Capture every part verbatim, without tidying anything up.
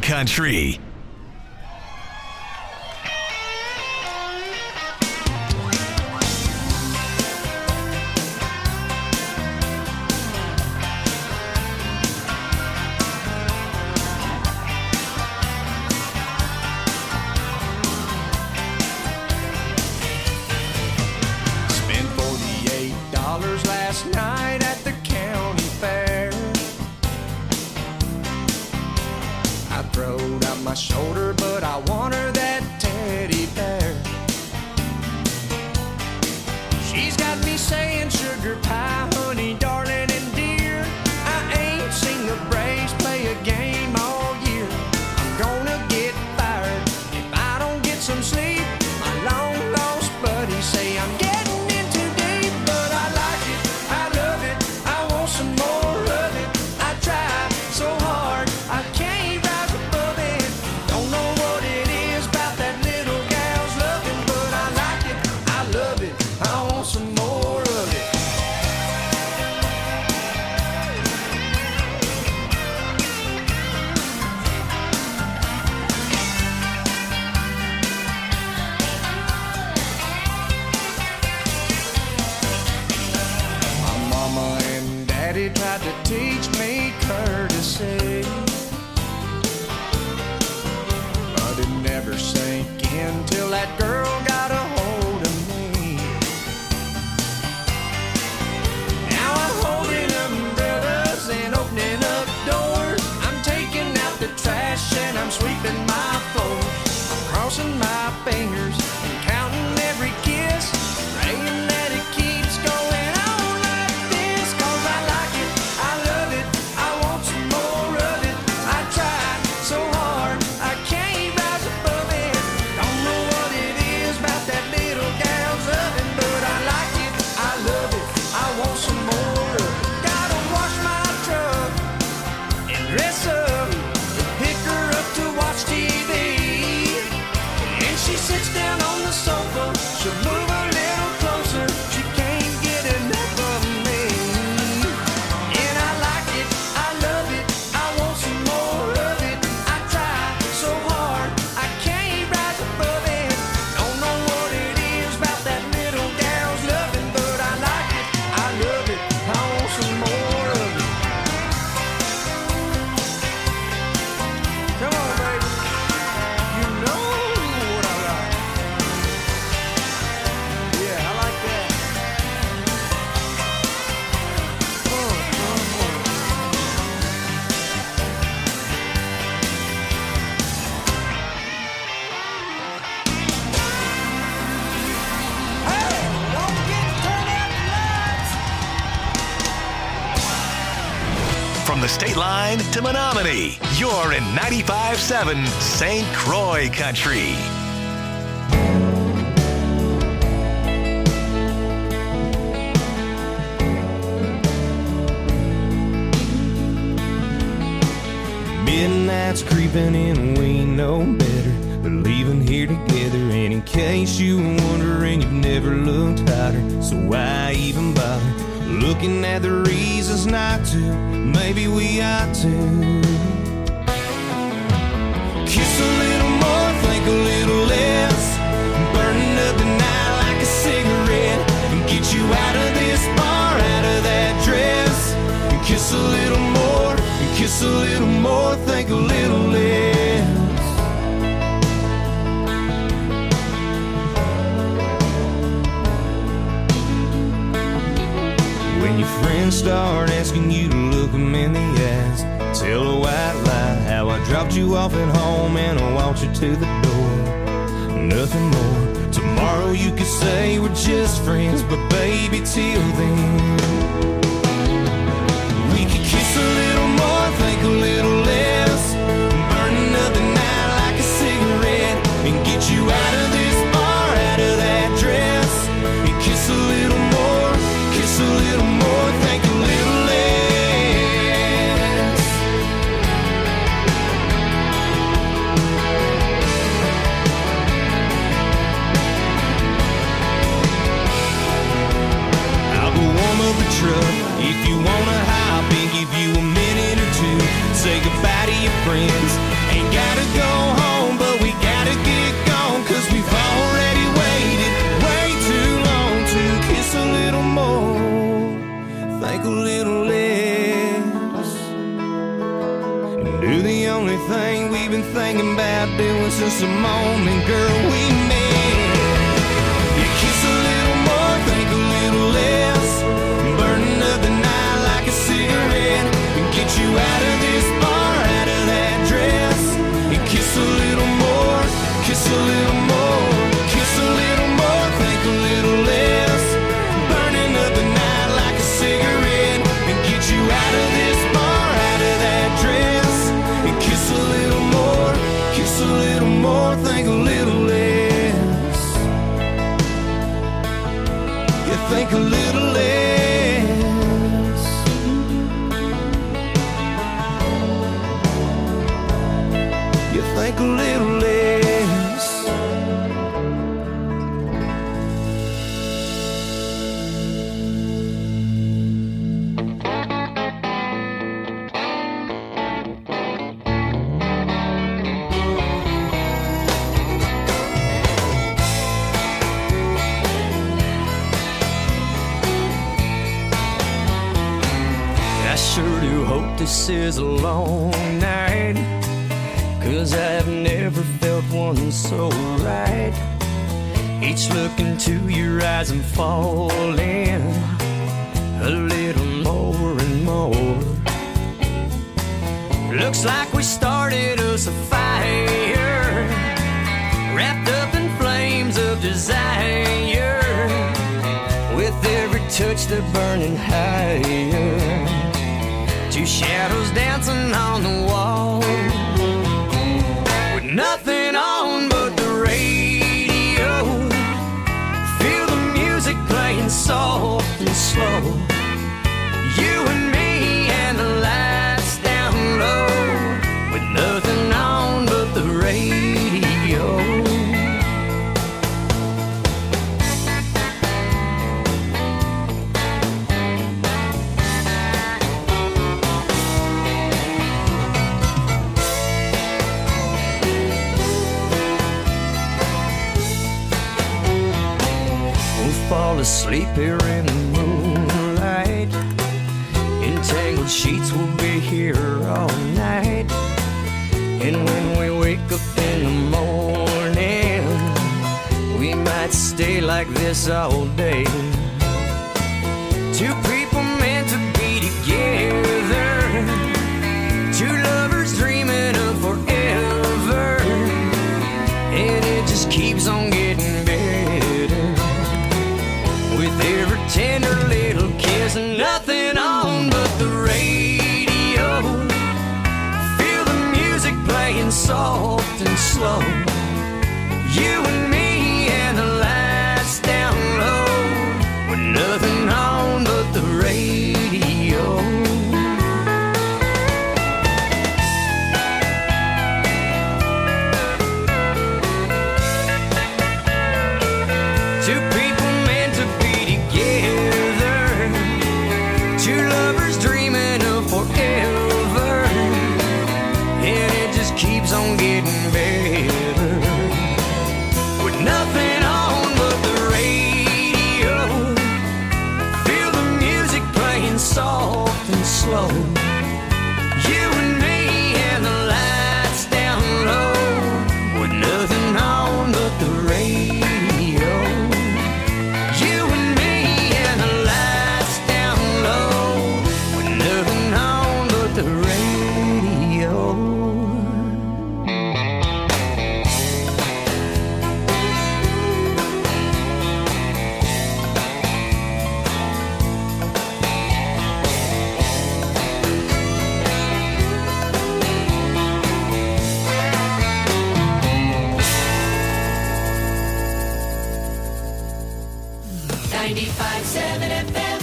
Country. Last night at the county fair, I throwed out my shoulder, but I want her that teddy bear. She's got me saying sugar pie, honey, darling, and dear. I ain't seen the Braves play a game all year. I'm gonna get fired if I don't get some sleep. My long lost buddies say I'm getting tried to teach me courtesy, but it never sank in till that girl got a hold of me. Now I'm holding umbrellas and opening up doors. I'm taking out the trash and I'm sweeping my floor. I'm crossing my fingers and counting every kiss, praying that it keeps going. From the state line to Menominee, you're in ninety-five point seven Saint Croix Country. Midnight's creeping in, we know better, but leaving here together. And in case you were wondering, you've never looked hotter, so why even bother looking at the reasons not to? Maybe we ought to kiss a little more, think a little less, burning up the night like a cigarette, and get you out of this bar, out of that dress, and kiss a little more, and kiss a little more, think a little less. When your friends start asking you to look them in the eyes, tell a white lie how I dropped you off at home and I walked you to the door. Nothing more. Tomorrow you could say we're just friends, but baby, till then we could kiss a little more, think a little less, burning up the night like a cigarette, and get you out of this bar, out of that dress, and kiss a little more, kiss a little more, think a little less. I'll go warm up the everything we've been thinking about doing since the moment, girl, we met. You kiss a little more, think a little less, burning up the night like a cigarette, and get you out of this bar, out of that dress. You kiss a little more, kiss a little more, kiss a little more, think a little less, burning up the night like a cigarette, and get you out of this bar, out of that dress. And kiss a little more, kiss a little more, think a little less. You think a little less. You think a little less. Sure do hope this is a long night, 'cause I've never felt one so right. Each look into your eyes I'm falling a little more and more. Looks like we started us a fire, wrapped up in flames of desire, with every touch they're burning higher. Two shadows dancing on the wall, with nothing on but the radio. Feel the music playing soft and slow. You and me and the lights down low, with nothing on but the radio. Fall asleep here in the moonlight. Entangled sheets will be here all night. And when we wake up in the morning, we might stay like this all day. Two people meant to be together, two lovers dreaming of forever, and it just keeps on getting better, with every tender little kiss and nothing on but the radio. Feel the music playing soft and slow. You and me and the lights down low, with nothing on but the radio. Two people meant to be together, two lovers dreaming of forever, and it just keeps on getting better, with nothing on but the radio. Feel the music playing soft and slow. You and me and the lights down low, with nothing on but the radio. You and me and the lights down low, with nothing on but the radio. ninety-five point seven F M.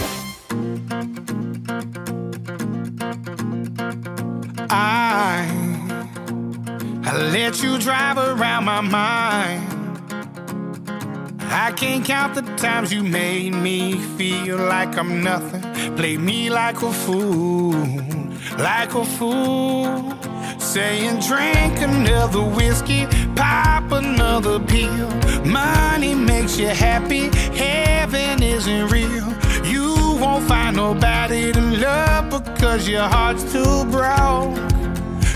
I, I let you drive around my mind. I can't count the times you made me feel like I'm nothing. Play me like a fool, like a fool. Saying drink another whiskey, pop another pill. Money makes you happy, heaven isn't real. You won't find nobody to love because your heart's too broke.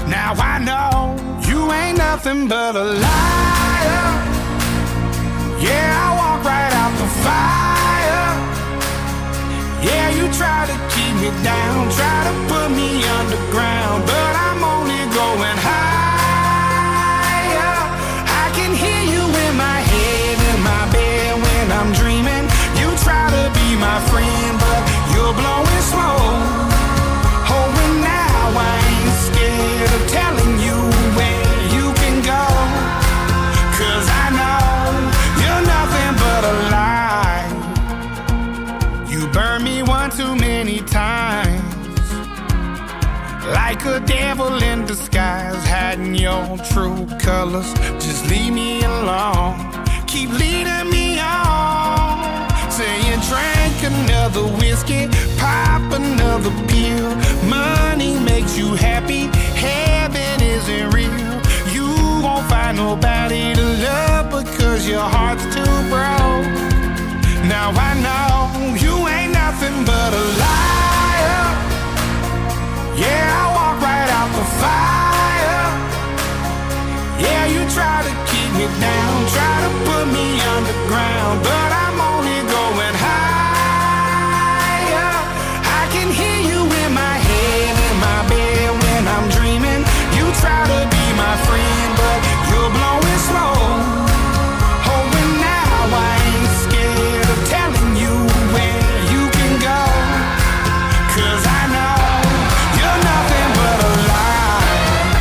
Now I know you ain't nothing but a liar. Yeah, I walk right out the fire. Yeah, you try to keep me down, try to put me underground, but I'm only going higher. I can hear you in my head, in my bed when I'm dreaming. You try to be my friend, but you're blowing smoke. Oh, and now I ain't scared of telling you where you can go, 'cause I know you're nothing but a lie. You burned me one too many times, like a devil in disguise, hiding your true colors. Just leave me alone, keep leading me on. Say you drank another whiskey, pop another pill. Money makes you happy, heaven isn't real. You won't find nobody to love because your heart's too broke. Now I know you ain't nothing but a liar. Yeah, I walk right out the fire. Yeah, you try to keep me down, try to put me underground, but I'm only going higher. I can hear you in my head, in my bed when I'm dreaming. You try to be my friend, but you're blowing smoke. Oh, and now I ain't scared of telling you where you can go, 'cause I know you're nothing but a lie.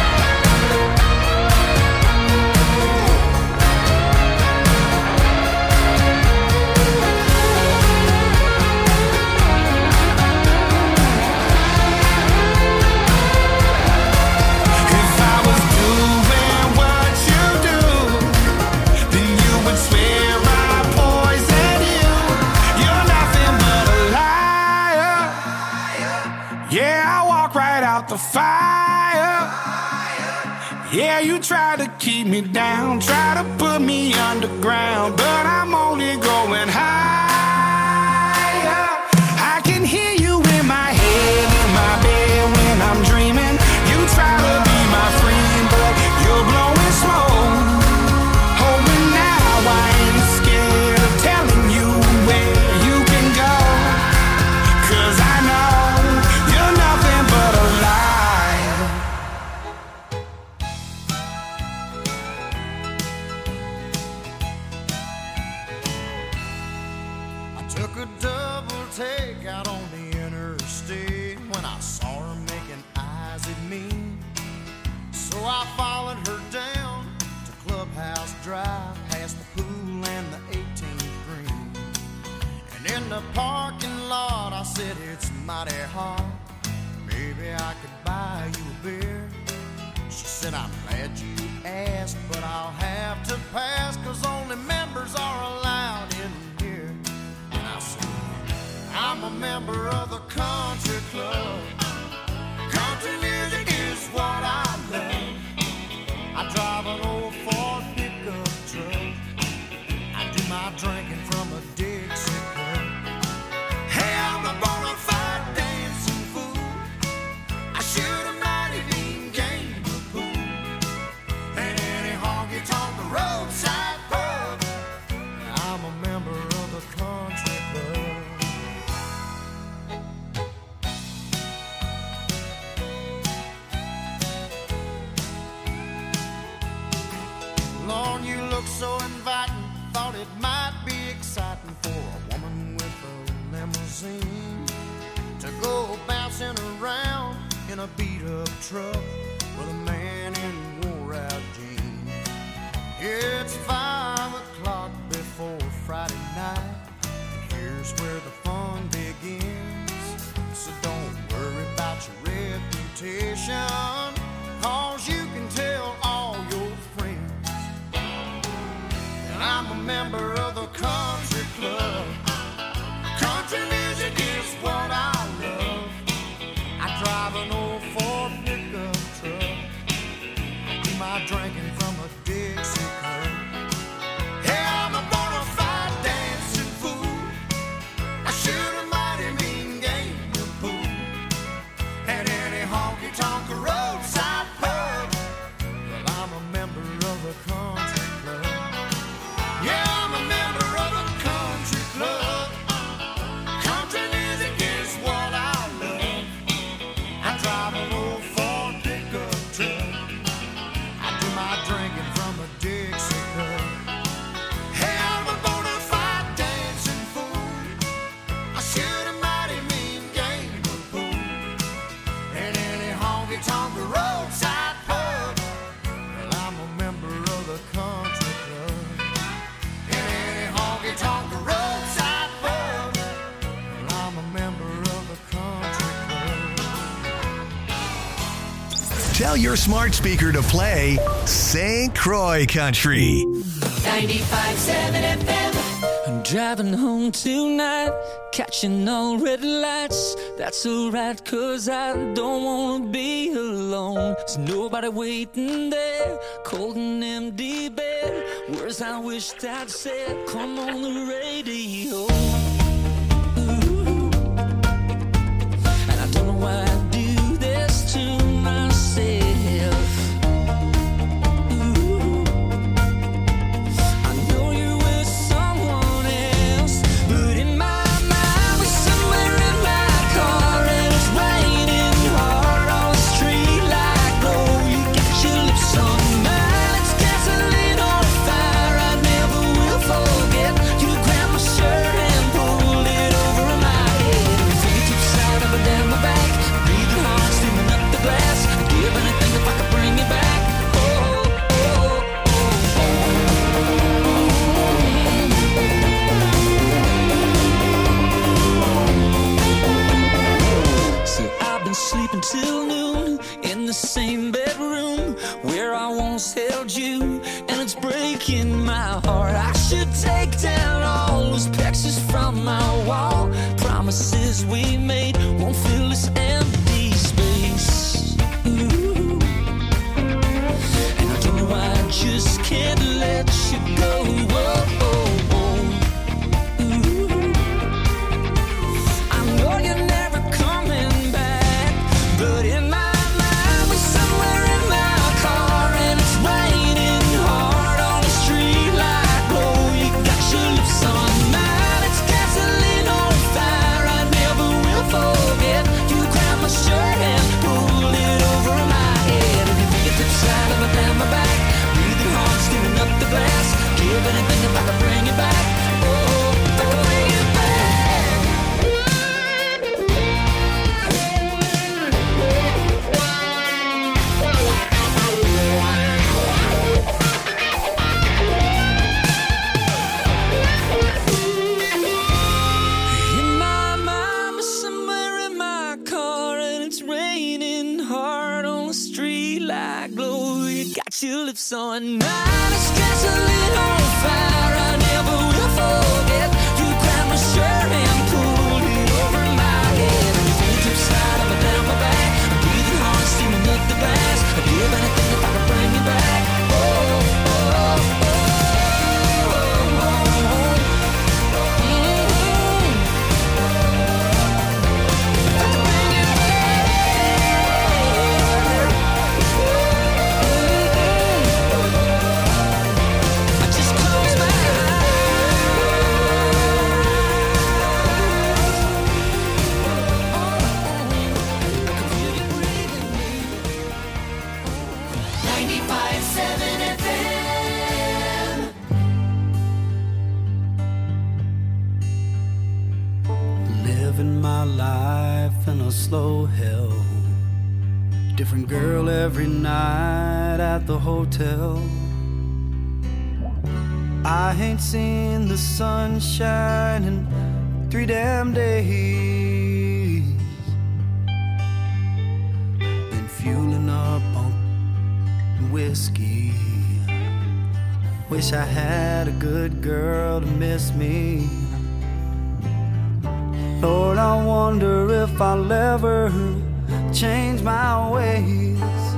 If I was doing what you do, then you would swear I poisoned you. You're nothing but a liar. Yeah, I walk right out the fire. Yeah, you try to keep me down, try to put me underground, but I'm only going higher. I can hear you in my head, in my bed when I'm dreaming. You try to be my friend, but you're blowing smoke. Oh, and now I ain't scared of telling you where you can go, 'cause I know you're nothing but a lie. I took a double take out on the interstate when I saw her making eyes at me. So I followed her down to Clubhouse Drive, past the pool and the eighteenth green. And in the parking lot I said, it's mighty hot, maybe I could buy you a beer. She said, I'm glad you asked, but I'll have to pass, 'cause only members are allowed in here. And I said, I'm a member of the country club. Country music is what I love. I drive an old Ford pickup truck. I do my drinking from a Dixie cup. Hey, I'm a bona fide dancing fool. I shoot a mighty mean game of pool. And any honky-tonk roadside pub. I'm a member of the country club. Lord, you look so inviting. Thought it might be exciting for a woman with a limousine to go bouncing around in a beat-up truck with a man in wore-out jeans. It's five o'clock before Friday night, and here's where the fun begins. So don't worry about your reputation, 'cause you can tell all your friends. And I'm a member of the country club. Country music is what I love. I drive an old Ford pickup truck. I do my drinking from a Dixie cup. Hey, I'm a bona fide dancing fool. I shoot a mighty mean game of pool. At any honky-tonk roadside pub. your smart speaker to play Saint Croix Country. ninety-five seven F M. I'm driving home tonight, catching all red lights. That's alright, cause I don't wanna be alone. There's nobody waiting there, cold and empty bed. Words I wished I'd said, come on the radio. Ooh. And I don't know why I do this to myself. Sleeping till noon in the same bedroom where I once held you, and it's breaking my heart. I should take down all those pictures from my wall. Promises we made won't fill this empty space. Ooh. And I don't know why I just can't let you go. Whoa, whoa, whoa. Ooh. I know you're never coming back, but in my mind, we're somewhere in my car, and it's raining hard on the street like glow. You got your lips on mine, it's gasoline on fire. I never will forget. You grabbed my shirt and pulled it over my head. If you think it's inside of my down my back, breathing hard, steaming up the glass. Give anything if I can bring you back. Oh, if I can bring you back. In my mind, we're somewhere in my car, and it's raining hard on the street like glow. You got your lips on mine, it's gasoline on fire. I never will forget. You grabbed my shirt and pulled it over my head. And your fingertips slide up and down my back. I'm breathing hard, steaming up the glass. I'd give anything if I could bring you back. Oh, oh, oh, oh, oh, oh. Mm-hmm. If I could bring you back. I just close my eyes. I can feel you breathing me. ninety-five seven F M. Living my life in a slow hell. Different girl every night at the hotel. I ain't seen the sunshine in three damn days. Been fueling up on whiskey. Wish I had a good girl to miss me. Lord, I wonder if I'll ever change my ways.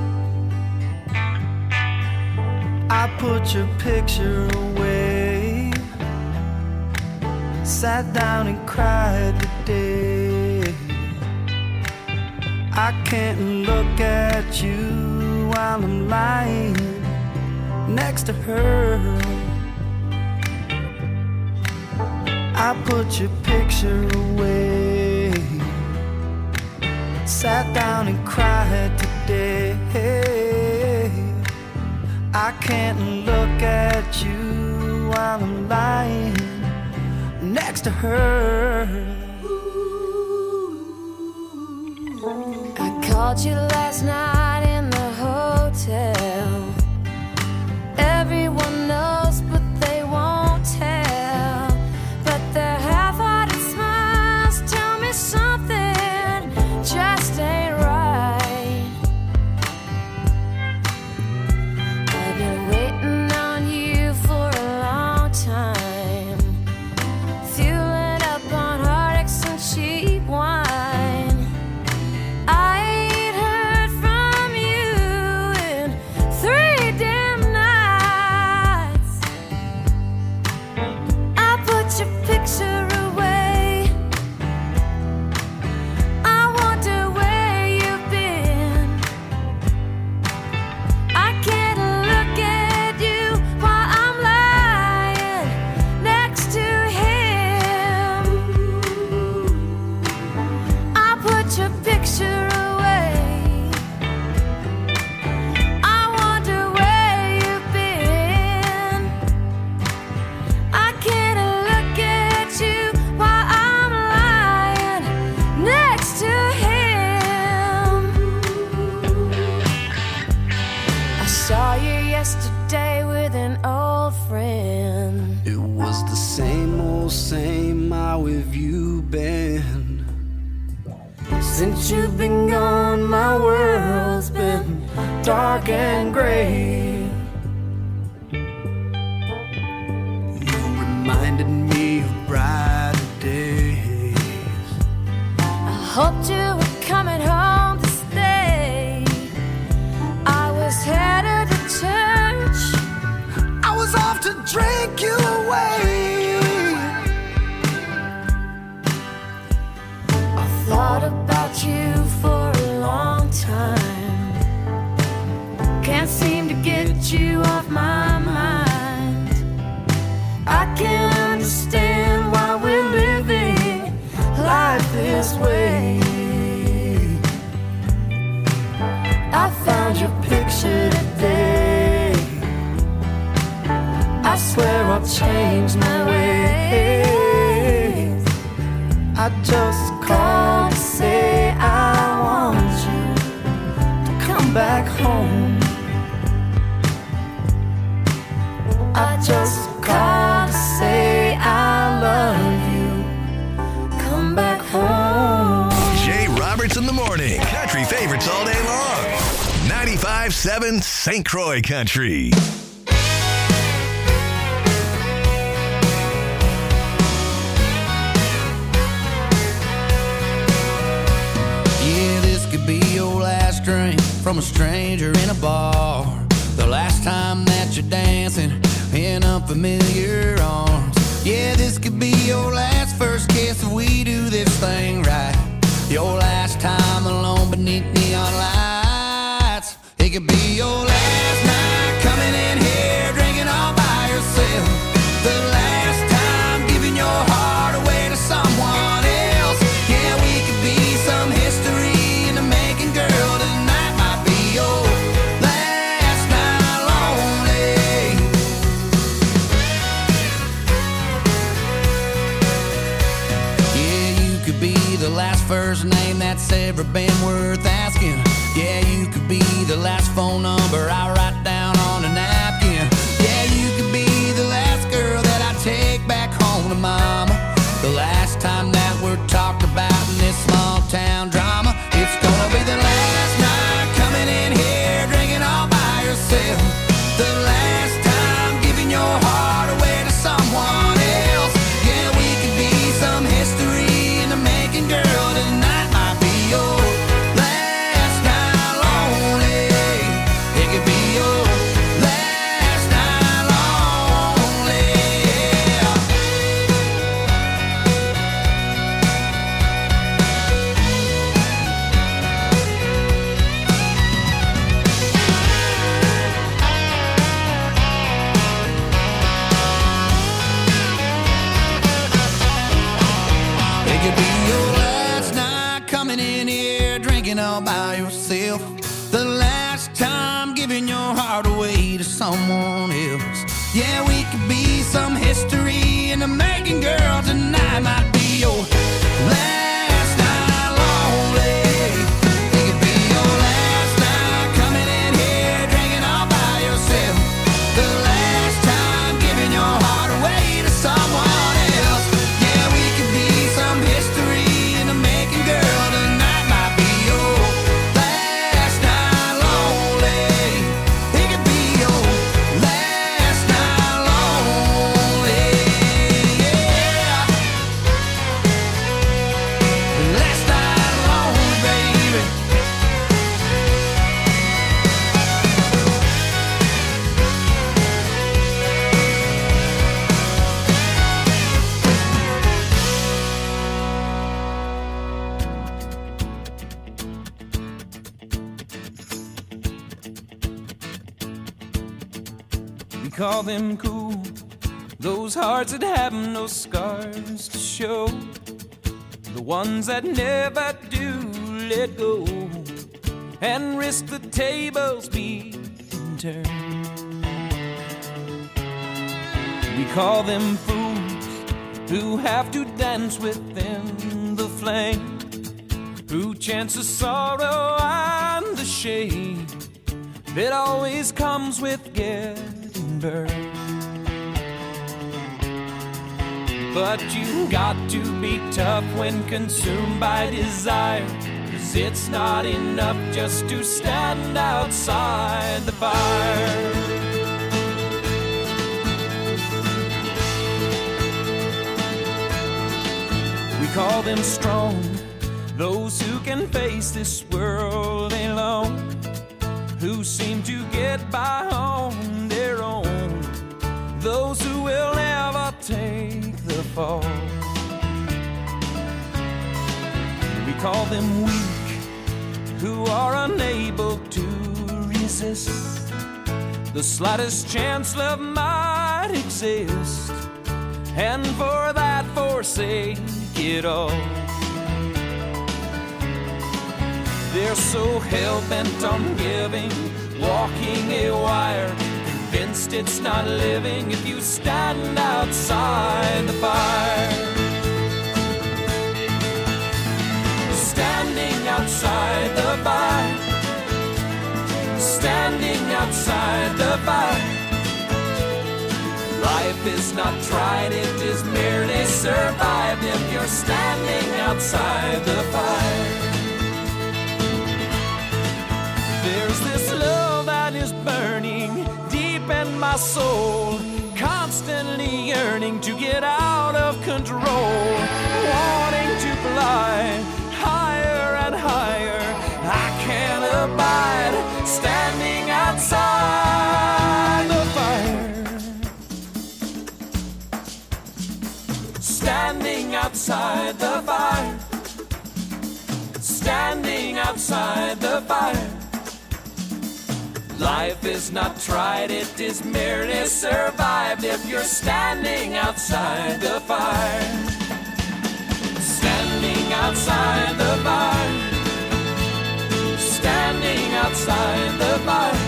I put your picture away, sat down and cried today. I can't look at you while I'm lying next to her. I put your picture away, sat down and cried today. I can't look at you while I'm lying next to her. I called you last night in the hotel. Everyone knows, but they won't tell. But their half-hearted smiles tell me something just ain't right. Since you've been gone, my world's been dark and gray. You reminded me of brighter days. I hoped you were coming home to stay. I was headed to church. I was off to drink you away. I thought about you for a long time. Can't seem to get you off my mind. I can't understand why we're living life this way. I found your picture today. I swear I'll change my ways. I just called to say I want you to come back home. I just called to say I love you. Come back home. Jay Roberts in the morning. Country favorites all day long. ninety-five point seven Saint Croix Country. Yeah, this could be your last drink from a stranger in a bar. The last time that you're dancing in unfamiliar arms. Yeah, this could be your last first kiss if we do this thing right. Your last time alone beneath neon lights. It could be your last night coming in here drinking all by yourself. The last time giving your heart away to someone else. Yeah, we could be some history in the making, girl. Tonight might be your last night lonely. Yeah, you could be the last first name that's ever been worth asking. Yeah, you could be the last phone number I write down on a napkin. Yeah, you could be the last girl that I take back home to mama. The last time that we're talked about in this small town drama. It's gonna be the last night coming in here drinking all by yourself. The last time giving your heart away to someone else. Yeah, we could be some history in the making, girl. Tonight might be your last night lonely. It could be your last night lonely. Yeah. It could be your last night coming in here drinking all by yourself. The last time giving your heart away to someone else. Yeah, we could be some history in the making, girl. Tonight might be your last night lonely. It could be your last night coming in here drinking all by yourself. The last time giving your heart away to someone else. Yeah, we could be some history in the making, girl. Tonight might be your last night lonely. It could be your last night lonely. Yeah. Last night lonely, baby. We call them cool, those hearts that have no scars to show, the ones that never do let go and risk the tables being turned. We call them fools who have to dance within the flame, who chance the sorrow and the shame that always comes with getting burned. But you got to be tough when consumed by desire, 'cause 'cause it's not enough just to stand outside the fire. We call them strong, those who can face this world alone, who seem to get by on their own, those who will never take the fall. We call them weak, who are unable to resist the slightest chance love might exist, and for that forsake it all. They're so hell-bent on giving, walking a wire, convinced it's not living if you stand outside the fire. Standing outside the fire, standing outside the fire. Life is not tried, it is merely survived if you're standing outside the fire. There's this love that is burning deep in my soul, constantly yearning to get out of control, wanting to fly higher and higher. I can't abide standing outside the fire. Standing outside the fire. Standing outside the fire. Life is not tried, it is merely survived if you're standing outside the fire. Standing outside the fire. Standing outside the fire.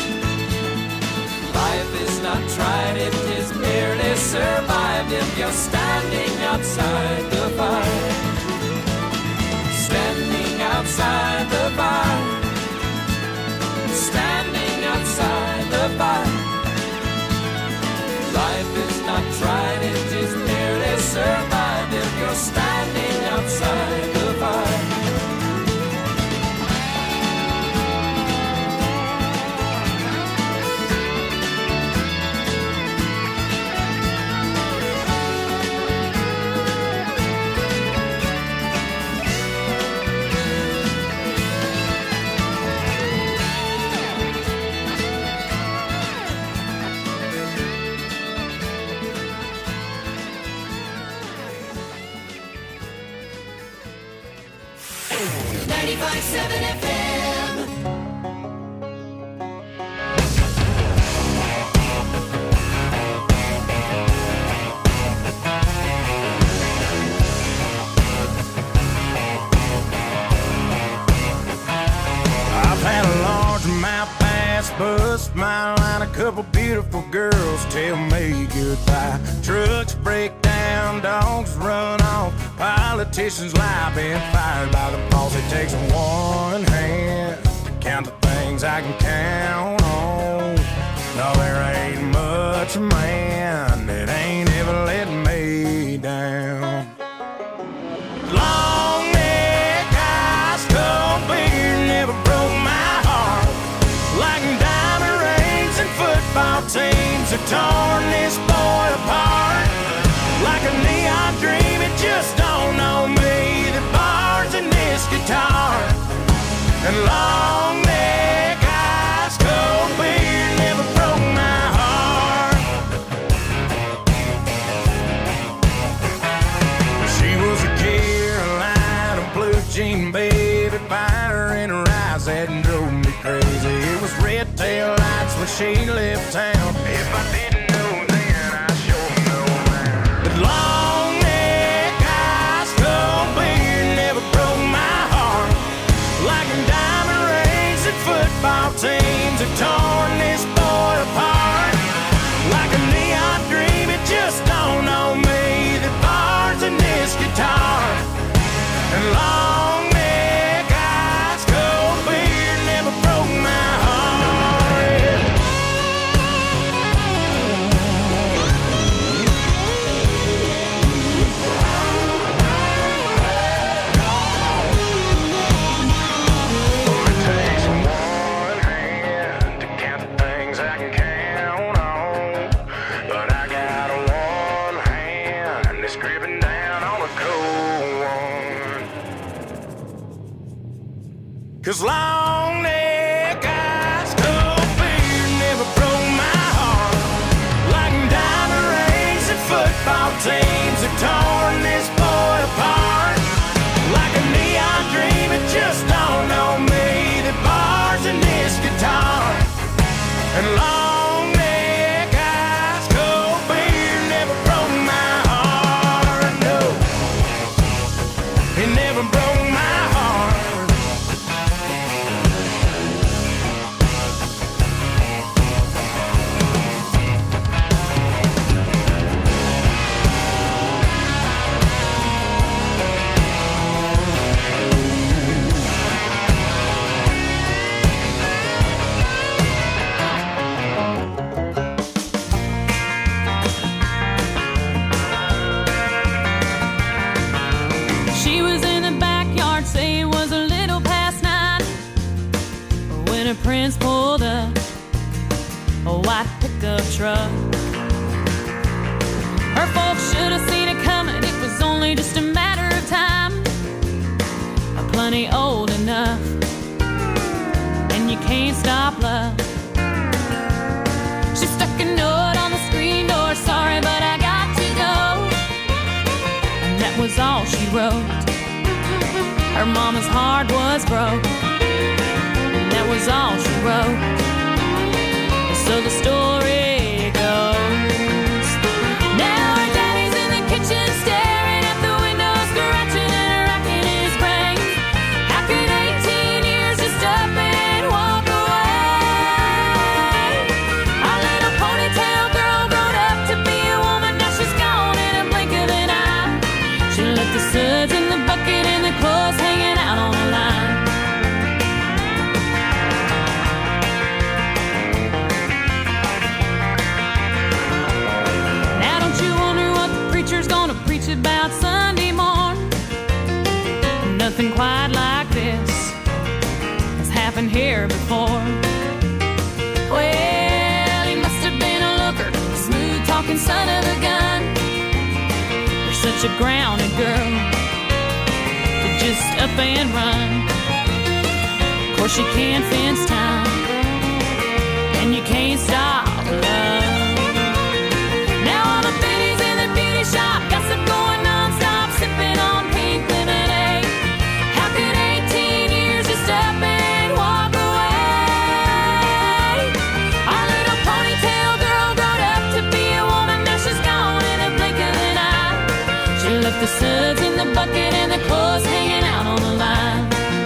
Life is not tried, it is merely survived if you're standing outside the fire. Standing outside the fire. Standing outside the fire. Life is not tried, it is merely survived if you're standing outside the fire. ninety-five point seven F M. I've had a largemouth bass bust my line, a couple beautiful girls tell me goodbye. Trucks break down, dogs run off, politicians lie, been fired by the boss. It takes one hand to count the things I can count on. No, there ain't much man that ain't ever let me down. Long neck, ice cold beer never broke my heart, like diamond rings and football teams have torn this boy apart. Like a neon dream, it just don't know me, the bars in this guitar. And long neck, ice cold beer never broke my heart. She was a Carolina blue jean baby, fire in her eyes that drove me crazy. It was red tail lights when she left town. If I didn't know then, I sure know now. But long neck, ice cold beer never broke my heart. Like diamond rings and football teams have torn this boy apart. Like a neon dream, it just don't know me, the bars in this guitar. And long neck, ice cold beer never broke my heart. 'cause long neck ice cold beer never broke my heart like diamond rings and football teams have torn this boy apart. Like a neon dream, it just dawned on me that bars in this guitar and long neck ice cold beer never broke my heart. No, it never broke my heart. She was in the backyard, say it was a little past nine, when her prince pulled up a white pickup truck. Her folks should have seen it coming, it was only just a matter of time. I'm plenty old enough, and you can't stop love. She stuck a note on the screen door, sorry but I got to go. And that was all she wrote. Her mama's heart was broke, and that was all she wrote. So the story goes. Now her daddy's in the kitchen staring at the window, scratching and racking his brain. How could eighteen years just up and walk away? Our little ponytail girl grown up to be a woman, now she's gone in a blink of an eye. She left the suds in the bucket and the clothes hanging out on the line. Now don't you wonder what the preacher's gonna preach about Sunday morn? Nothing quite like this has happened here before. Well, he must have been a looker, smooth talking son of a gun. You're such a grounded girl, just up and run. Of course you can't fence time, and you can't stop love. Now all the biddies in the beauty shop, gossip going non-stop, sipping on pink lemonade. How could eighteen years just up and walk away? Our little ponytail girl grown up to be a woman, now she's gone in a blink of an eye. She left the suds in the bucket and the clothes hanging out on the line.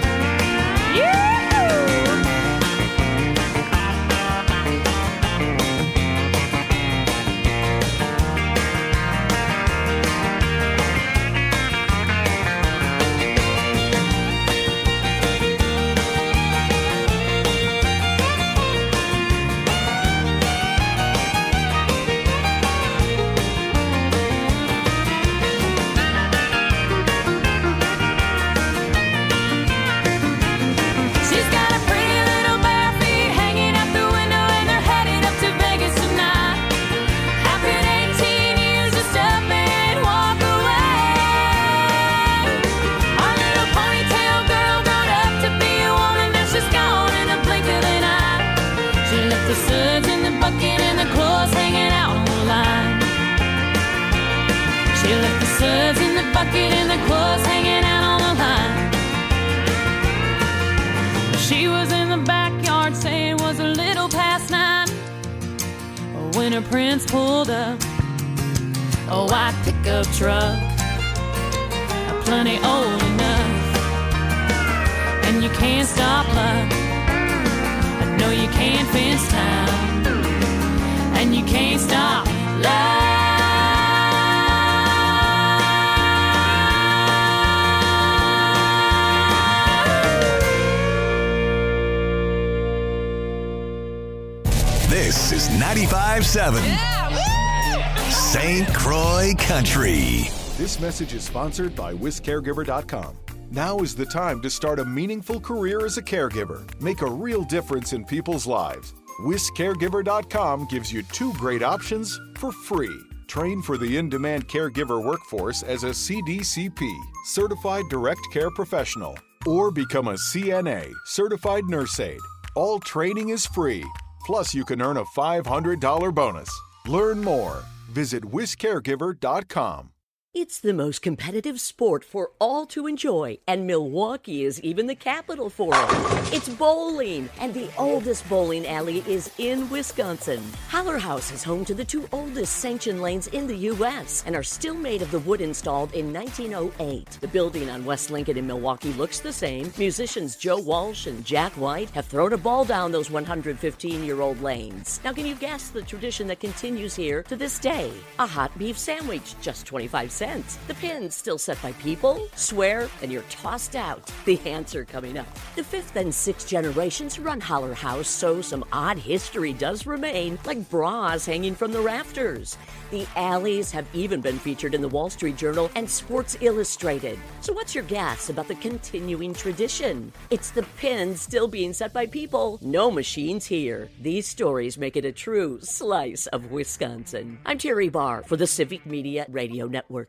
She's got a pretty little bare feet hanging out the window, and they're headed up to Vegas tonight. How could eighteen years just up and walk away? Our little ponytail girl grown up to be a woman, now she's gone in a blink of an eye. She left the suds in the bucket and the clothes hanging out on the line. She left the suds in the bucket and the clothes hanging out on the line. She was in the backyard, saying it was a little past nine, when her prince pulled up a white pickup truck. Plenty old enough, and you can't stop love. I know you can't fence time, and you can't stop love. This is ninety-five seven Saint Croix Country. This message is sponsored by Wis Caregiver dot com. Now is the time to start a meaningful career as a caregiver. Make a real difference in people's lives. Wis Caregiver dot com gives you two great options for free. Train for the in-demand caregiver workforce as a C D C P, Certified Direct Care Professional. or become a C N A, certified nurse aide. All training is free. Plus, you can earn a five hundred dollars bonus. Learn more. Visit wis caregiver dot com. It's the most competitive sport for all to enjoy, and Milwaukee is even the capital for it. It's bowling, and the oldest bowling alley is in Wisconsin. Holler House is home to the two oldest sanctioned lanes in the U S and are still made of the wood installed in nineteen oh eight. The building on West Lincoln in Milwaukee looks the same. Musicians Joe Walsh and Jack White have thrown a ball down those one hundred fifteen-year-old lanes. Now, can you guess the tradition that continues here to this day? A hot beef sandwich, just twenty-five cents. The pin's still set by people. Swear, and you're tossed out. The answer coming up. The fifth and sixth generations run Holler House, so some odd history does remain, like bras hanging from the rafters. The alleys have even been featured in the Wall Street Journal and Sports Illustrated. So what's your guess about the continuing tradition? It's the pin still being set by people. No machines here. These stories make it a true slice of Wisconsin. I'm Terry Barr for the Civic Media Radio Network.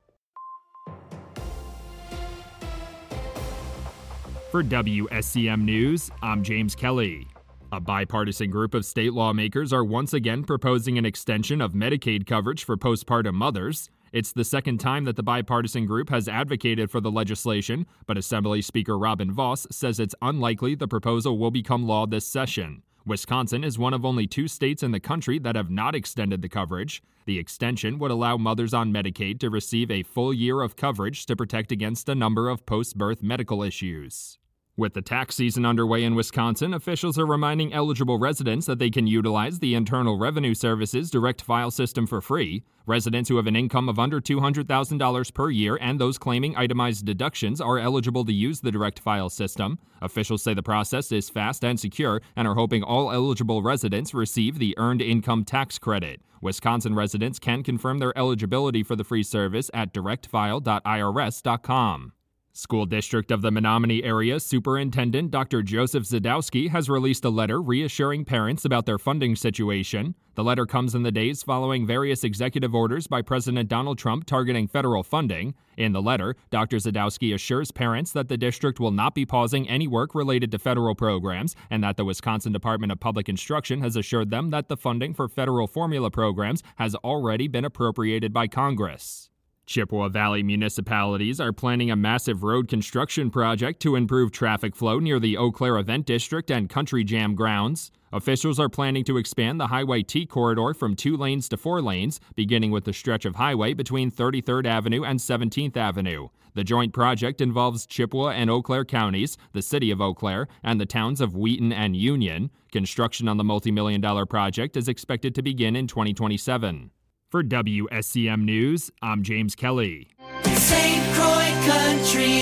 For W S C M News, I'm James Kelly. A bipartisan group of state lawmakers are once again proposing an extension of Medicaid coverage for postpartum mothers. It's the second time that the bipartisan group has advocated for the legislation, but Assembly Speaker Robin Vos says it's unlikely the proposal will become law this session. Wisconsin is one of only two states in the country that have not extended the coverage. The extension would allow mothers on Medicaid to receive a full year of coverage to protect against a number of post-birth medical issues. With the tax season underway in Wisconsin, officials are reminding eligible residents that they can utilize the Internal Revenue Service's direct file system for free. Residents who have an income of under two hundred thousand dollars per year and those claiming itemized deductions are eligible to use the direct file system. Officials say the process is fast and secure and are hoping all eligible residents receive the Earned Income Tax Credit. Wisconsin residents can confirm their eligibility for the free service at direct file dot I R S dot com. School District of the Menominee Area Superintendent Doctor Joseph Zadowski has released a letter reassuring parents about their funding situation. The letter comes in the days following various executive orders by President Donald Trump targeting federal funding. In the letter, Doctor Zadowski assures parents that the district will not be pausing any work related to federal programs and that the Wisconsin Department of Public Instruction has assured them that the funding for federal formula programs has already been appropriated by Congress. Chippewa Valley municipalities are planning a massive road construction project to improve traffic flow near the Eau Claire Event District and Country Jam grounds. Officials are planning to expand the Highway T corridor from two lanes to four lanes, beginning with the stretch of highway between thirty-third Avenue and seventeenth Avenue. The joint project involves Chippewa and Eau Claire counties, the city of Eau Claire, and the towns of Wheaton and Union. Construction on the multi-million dollar project is expected to begin in twenty twenty-seven. For W S C M News, I'm James Kelly. Saint Croix Country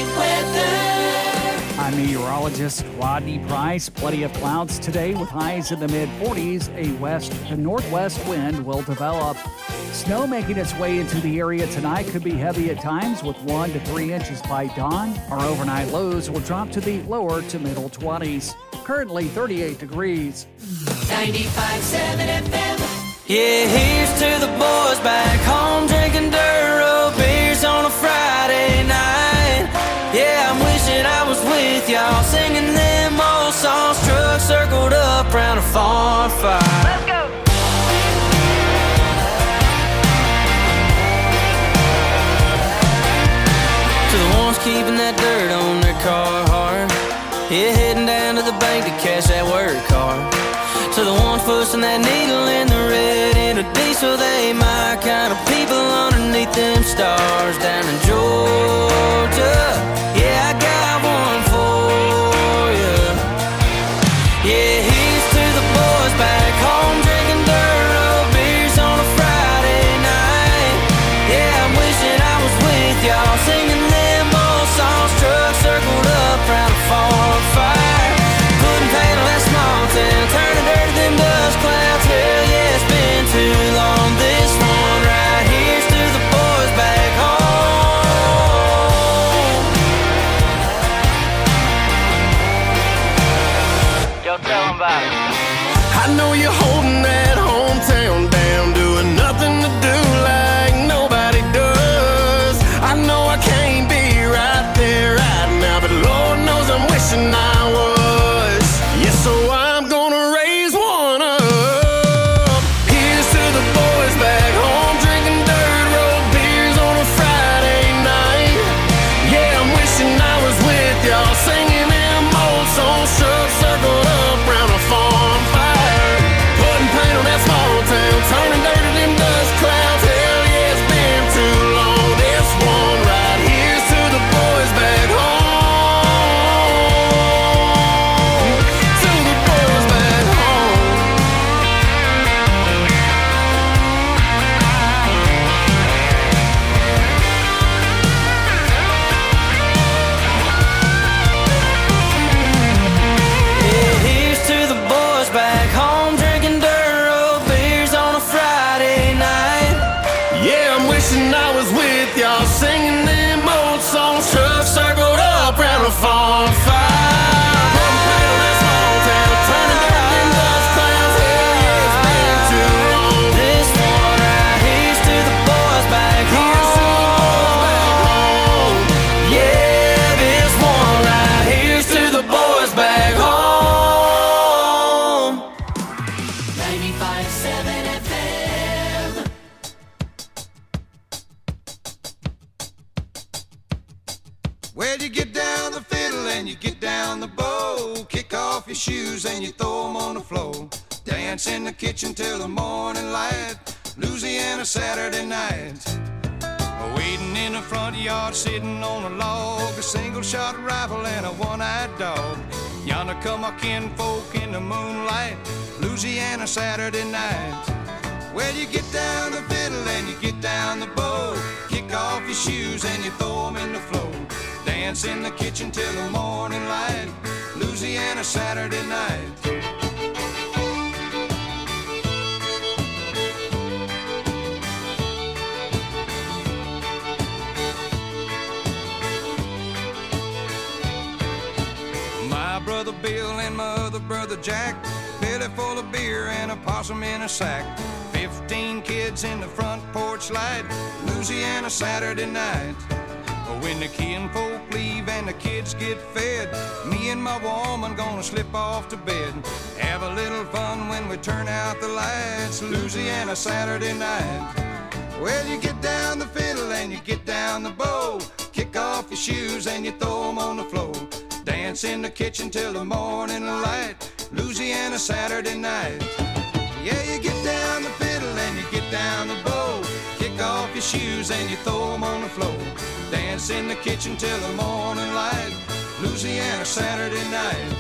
weather. I'm meteorologist Rodney Price. Plenty of clouds today with highs in the mid forties. A west to northwest wind will develop. Snow making its way into the area tonight could be heavy at times with one to three inches by dawn. Our overnight lows will drop to the lower to middle twenties. Currently thirty-eight degrees. ninety-five point seven F M. Yeah, here's to the boys back home drinking Duro beers on a Friday night. Yeah, I'm wishing I was with y'all singing them old songs. Truck circled up round a farm fire. Let's go. To the ones keeping that dirt on their car hard. Yeah, heading down to the bank to cash that work card. To the ones pushing that needle in the red in a diesel, they my kind of people underneath them stars down in Georgia. Yeah, I got one for you. Yeah, here's to the boys back home drinking Duro beers on a Friday night. Yeah, I'm wishing I was with y'all singing them old songs. Truck circled up round a farm fire. Couldn't paint that small town, turning dirty them dust clouds. Hell yeah, it's been too long. This one right here's to the boys back home. Well, you get down the fiddle and you get down the bow. Kick off your shoes and you throw 'em on the floor. Dance in the kitchen till the morning light. Louisiana Saturday night. Waiting in the front yard, sitting on a log. A single shot rifle and a one-eyed dog. Yonder come my kinfolk in the moonlight. Louisiana Saturday night. Well, you get down the fiddle and you get down the bow. Kick off your shoes and you throw 'em in the floor. Dance in the kitchen till the morning light. Louisiana Saturday night. My brother Bill and my other brother Jack, belly full of beer and a possum in a sack. Fifteen kids in the front porch light. Louisiana Saturday night. When the kinfolk leave and the kids get fed, me and my woman gonna slip off to bed. Have a little fun when we turn out the lights. Louisiana Saturday night. Well, you get down the fiddle and you get down the bow. Kick off your shoes and you throw 'em on the floor. Dance in the kitchen till the morning light. Louisiana Saturday night. Yeah, you get down the fiddle and you get down the bow. Kick off your shoes and you throw 'em on the floor. Dance in the kitchen till the morning light. Louisiana Saturday night.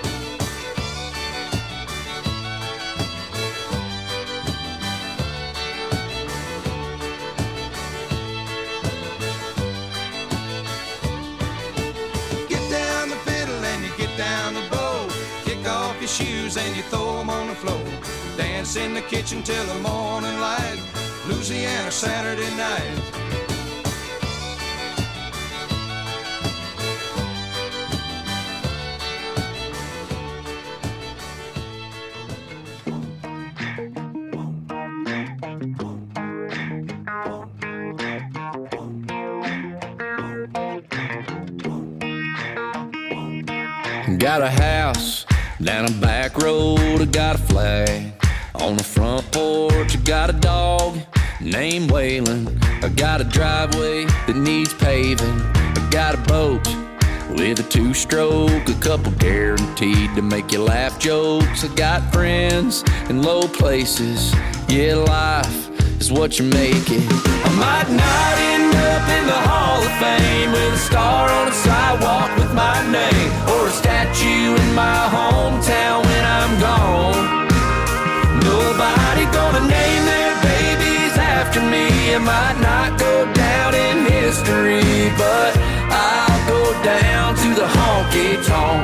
Get down the fiddle and you get down the bow. Kick off your shoes and you throw 'em on the floor. Dance in the kitchen till the morning light. Louisiana Saturday night. Got a house down a back road, I got a flag on the front porch. I got a dog named Waylon. I got a driveway that needs paving. I got a boat with a two-stroke, a couple guaranteed to make you laugh jokes. I got friends in low places. Yeah, life is what you make it. I might not end up in the Hall of Fame with a star on the sidewalk with my name, or a statue in my hometown when I'm gone. Nobody gonna name their babies after me. It might not go down in history, but I'll go down to the honky-tonk.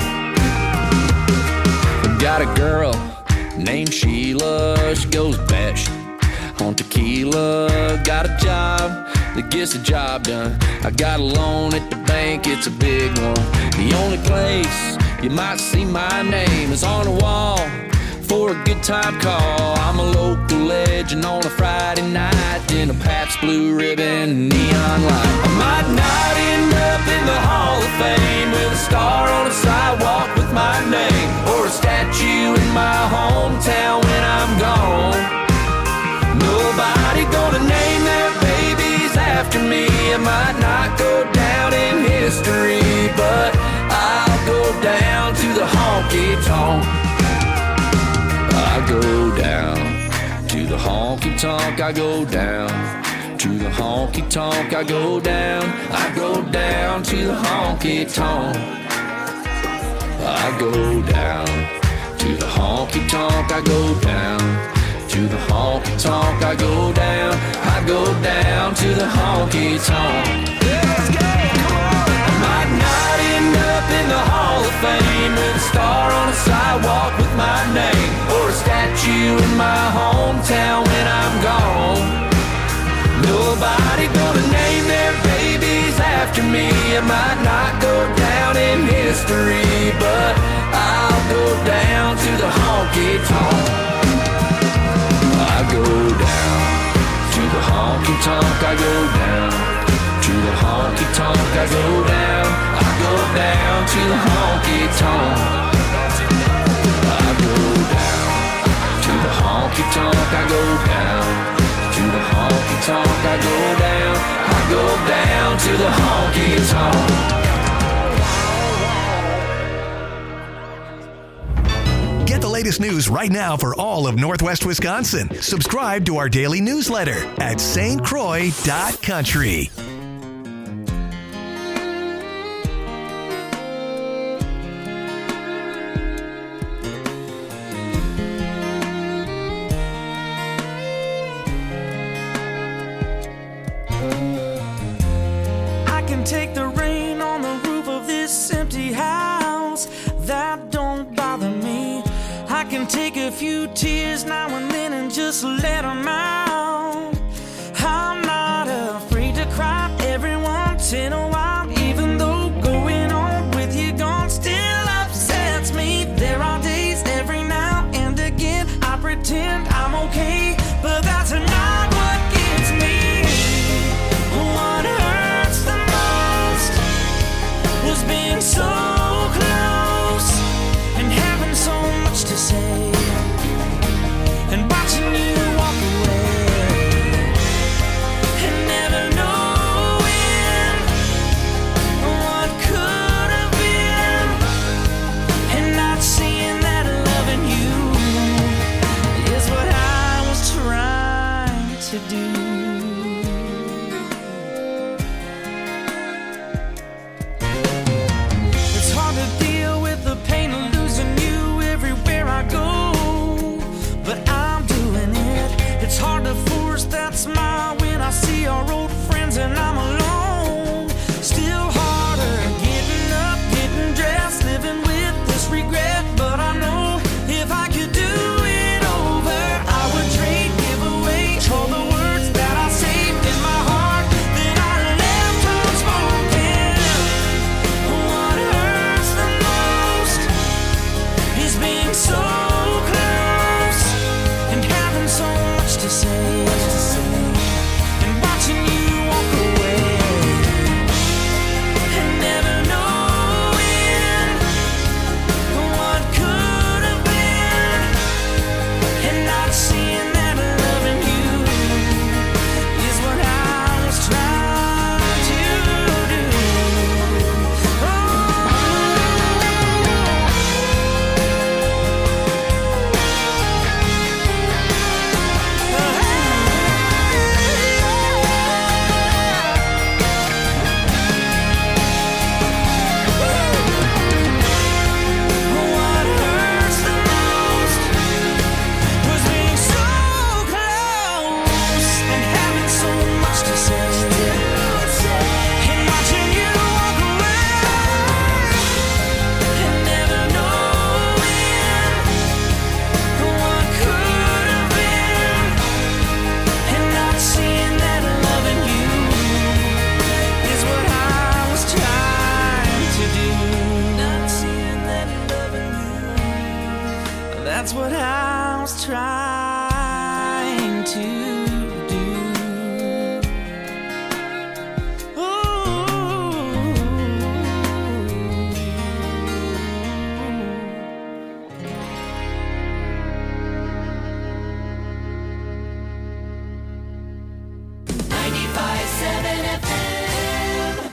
Got a girl named Sheila, she goes best on tequila. Got a job that gets the job done. I got a loan at the bank, it's a big one. The only place you might see my name is on the wall for a good time call. I'm a local legend on a Friday night in a Pabst Blue Ribbon neon light. I might not end up in the Hall of Fame with a star on a sidewalk with my name, or a statue in my hometown when I'm gone. Nobody gonna name their babies after me. It might not go down in history, but I'll go down to the honky-tonk. I go down to the honky-tonk. I go down to the honky-tonk. I go down. I go down to the honky-tonk. I go down to the honky-tonk. I go down to the honky-tonk. I go down. I go down to the honky-tonk. Let's go! I might not end up in the Hall of Fame with a star on a sidewalk with my name, or a statue in my hometown when I'm gone. Nobody gonna name their babies after me. It might not go down in history, but I'll go down to the honky-tonk. I go down to the honky-tonk. I go down to the honky-tonk. I go down. I go down to the honky-tonk. I go down to the honky-tonk. I go down to the honky-tonk. I go down. I go down to the honky-tonk. latest news right now for all of Northwest Wisconsin. Subscribe to our daily newsletter at S T Croix dot country. I can take the rain on the roof of this empty house. That don't bother me. I can take a few tears now and then and just let them out. I'm not afraid to cry every once in a while, even though going on with you gone still upsets me. There are days every now and again I pretend I'm okay, but that's not what gets me. What hurts the most was being so close and having so much to say and watching you walk away and never knowing what could have been and not seeing that loving you is what I was trying to do. It's hard to deal with the pain of losing you everywhere I go, but I'm doing it. It's hard to force that smile when I see our old friends and I'm alone. Still harder getting up, getting dressed, living with this regret, but I know if I could do it over, I would trade, give away all the words that I saved in my heart that I left unspoken. What hurts the most is being so close and having so much to say and watching you walk away and never knowing what could have been and not seeing that loving you is what I was trying to do. What hurts the most was being so close and having so much to say and watching you walk away and never knowing what could have been and not seeing that loving you is what I was trying to do. Not seeing that loving you, that's what I was trying to do. ninety-five seven F M.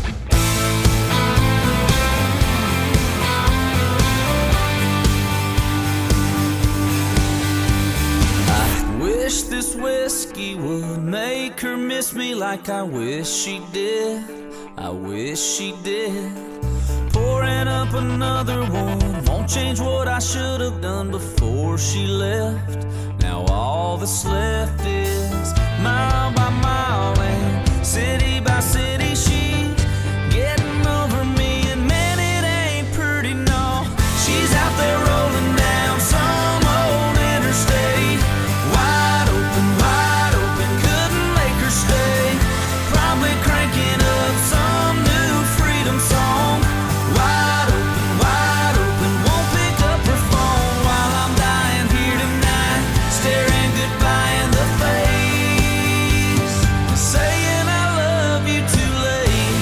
I wish this whiskey would make her miss me like I wish she did. I wish she did. Pouring up another one won't change what I should have done before she left. Now all that's left is mile by mile and city by city she's getting over me, and man, it ain't pretty, no. She's out there rolling down some old interstate, wide open, wide open, couldn't make her stay. Probably cranking up some new freedom song. Wide open, wide open, won't pick up her phone while I'm dying here tonight, staring goodbye in the face, saying I love you too late,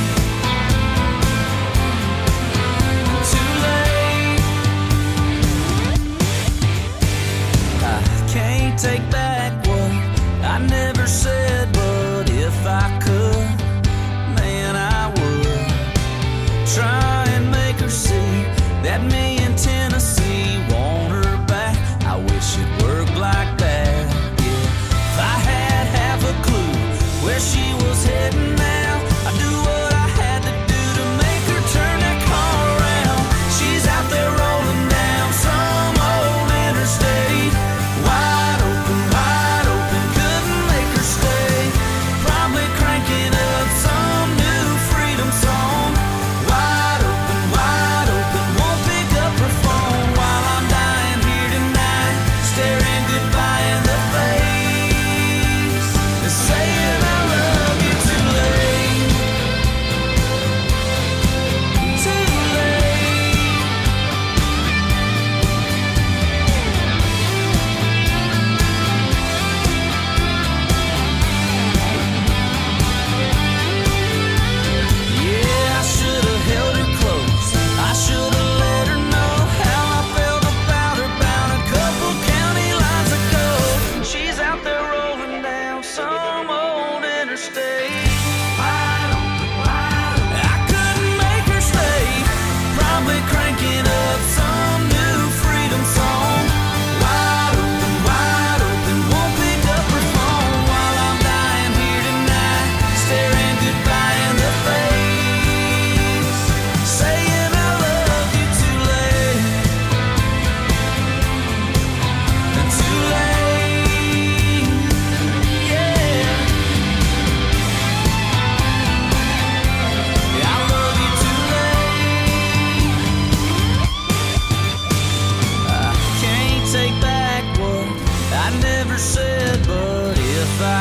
too late. I can't take back what I never said, but if I could, man, I would try and make her see that me in Tennessee want her back.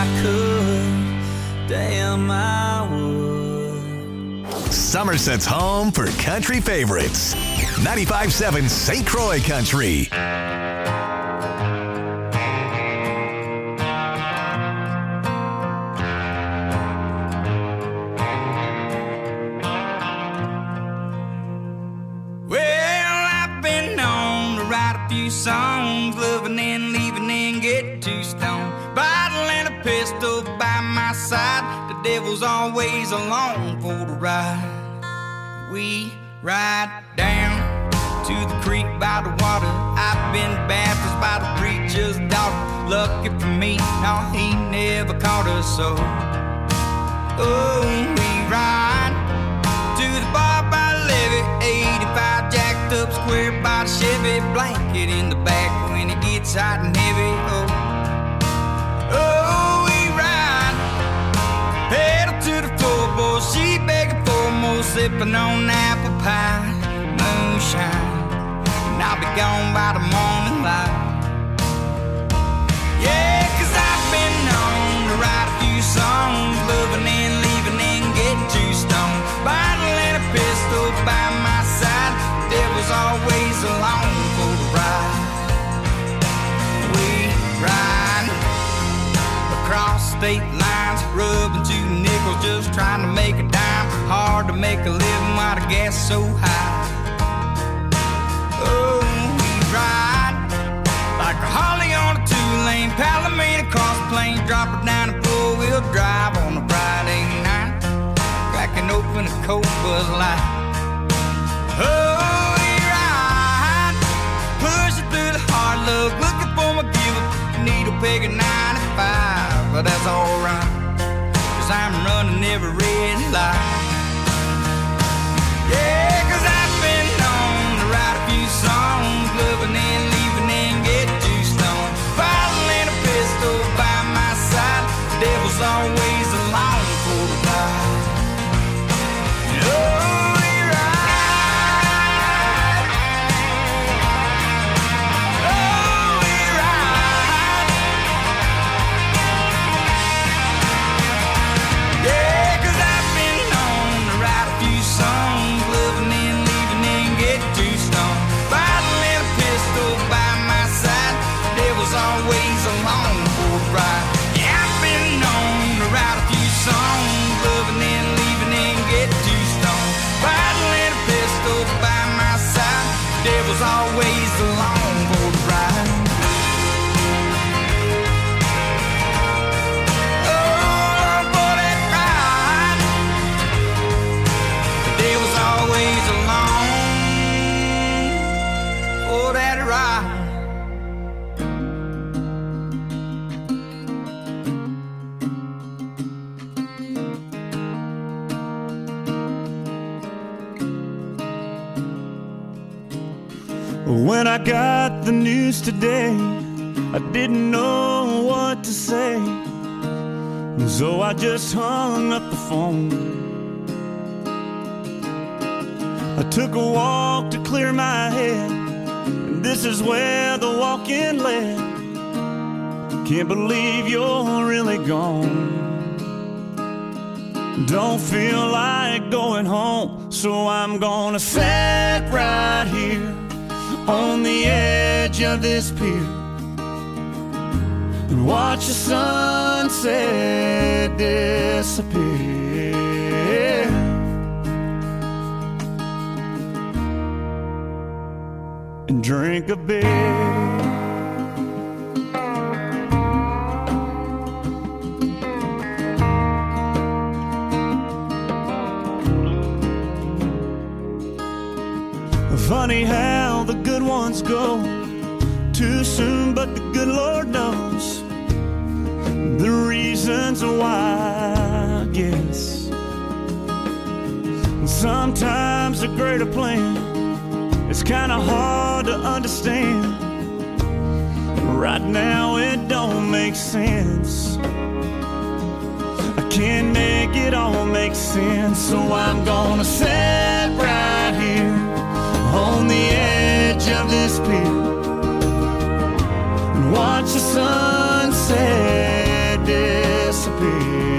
I could, damn I would. Somerset's home for country favorites. ninety-five point seven Saint Croix Country. Songs, loving and leaving and get too stoned. Bottle and a pistol by my side. The devil's always along for the ride. We ride down to the creek by the water. I've been baptized by the preacher's daughter. Lucky for me, no, he never caught us so. Oh, we ride to the bar by the levee, eighty-five jacked up square by the Chevy, blanket in the back when it gets hot and heavy. Oh, oh, we ride, pedal to the floorboard, she begging for more, sipping on apple pie, moonshine, and I'll be gone by the morning light. Yeah, cause I've been known to write a few songs, loving and leaving and getting too stoned. Bottle and a pistol by my side, the devil's always along for the ride. We ride across state lines, rubbing two nickels, just trying to make a dime. Hard to make a living while the gas is so high. Oh, we ride like a Harley on a two-lane Palomino, across the plains, drop it down and four-wheel drive on a Friday night, cracking open a cold Bud Light. Oh, we ride, pushing through the hard luck, looking for my give-up, needle peg at ninety-five, but that's alright, cause I'm running every red light. Yeah, cause I've been known to write a few songs, loving and leaving and get too stoned. Bottle and a pistol by my side, the devil's always along for the ride. Oh, we ride. Oh, we ride. Yeah, cause I've been known to write a few songs, loving and leaving and get too stoned. Bottle and a pistol by my side, the devil's always along for the ride. Yeah, I've been known to write a few songs, loving and leaving and get too stoned. Bottle and a pistol by my side, the devil's always along for the ride. Oh, for that ride, the devil's always along for that ride. When I got the news today, I didn't know what to say, so I just hung up the phone. I took a walk to clear my head, and this is where the walk-in led. Can't believe you're really gone. Don't feel like going home, so I'm gonna sit right here on the edge of this pier and watch the sunset disappear. And drink a beer. Funny how the good ones go too soon, but the good Lord knows the reasons why, I guess. Sometimes a greater plan is kind of hard to understand. Right now it don't make sense. I can't make it all make sense, so I'm gonna sit right here on the edge of this pier and watch the sunset disappear. disappear.